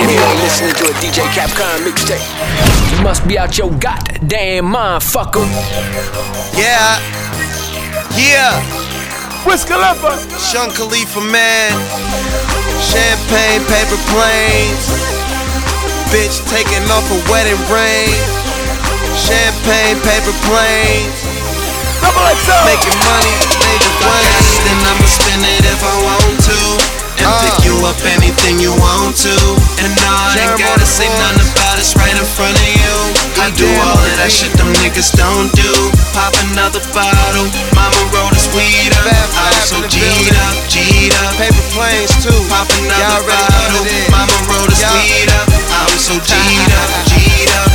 You ain't listening to a DJ Capcom mixtape. You must be out your goddamn mind, fucker. Yeah. Wiz Khalifa. Sean Khalifa, man. Champagne, paper planes. Bitch taking off a wedding ring. Champagne, paper planes. Making money, making money. Then I'ma spend it if I want to. And pick you up anything you want to. And no, I ain't gotta say nothing about it's right in front of you. I do all of that shit them niggas don't do. Pop another bottle, mama roll this weed up. I was so G'd up. Paper planes too. Pop another bottle, mama roll this weed up. I was so G'd up.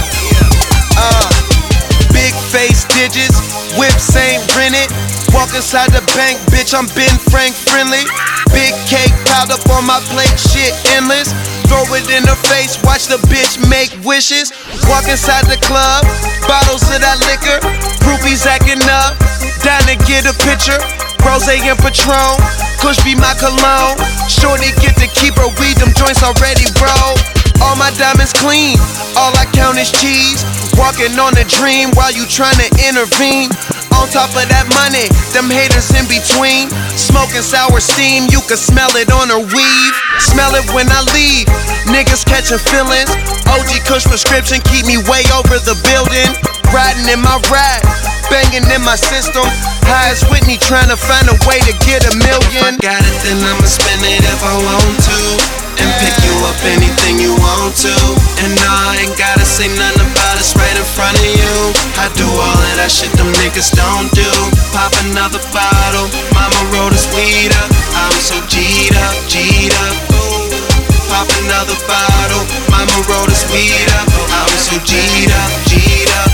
Big face digits, whips ain't rented. Walk inside the bank, bitch, I'm Ben Frank friendly. Big cake piled up on my plate, shit endless. Throw it in her face, watch the bitch make wishes. Walk inside the club, bottles of that liquor. Groupies acting up, down to get a picture. Rose and Patron, Kush be my cologne. Shorty get to keep her weed, them joints already rolled. All my diamonds clean, all I count is cheese. Walking on a dream while you tryna intervene. On top of that money, them haters in between. Smoking sour steam, you can smell it on her weave. Smell it when I leave, niggas catching feelings. OG Kush prescription keep me way over the building. Riding in my ride, banging in my system. High as Whitney tryna find a way to get a million. If I got it, then I'ma spend it if I want to. And pick you up anything you want to. And no, I ain't gotta say nothing about it's right in front of you. I do all of that shit them niggas don't do. Pop another bottle, mama roll this weed up. I'm so G'd up. Pop another bottle, mama roll this weed up. I'm so G'd up.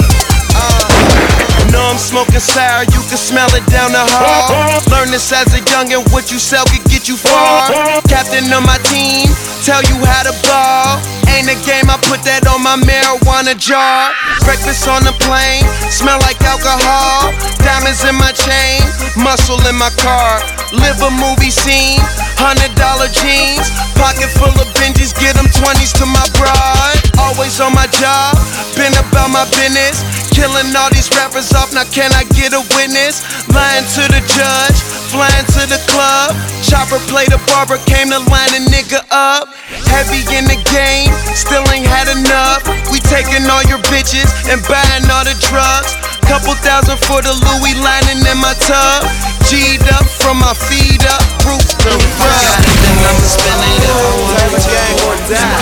Know I'm smoking sour, you can smell it down the hall. Learn this as a youngin', what you sell could get you far. Captain of my team, tell you how to ball. Ain't a game, I put that on my marijuana jar. Breakfast on the plane, smell like alcohol. Diamonds in my chain, muscle in my car. Live a movie scene, $100 jeans. Pocket full of Benjis, get them 20s to my broad. Always on my job, been about my business. Killing all these rappers off, now can I get a witness? Lying to the judge, flying to the club. Chopper played a barber, came to line a nigga up. Heavy in the game, still ain't had enough. We taking all your bitches and buying all the drugs. Couple thousand for the Louis lining in my tub. G'd up from my feet up, roof to roof. Then I'ma spend it if I want to.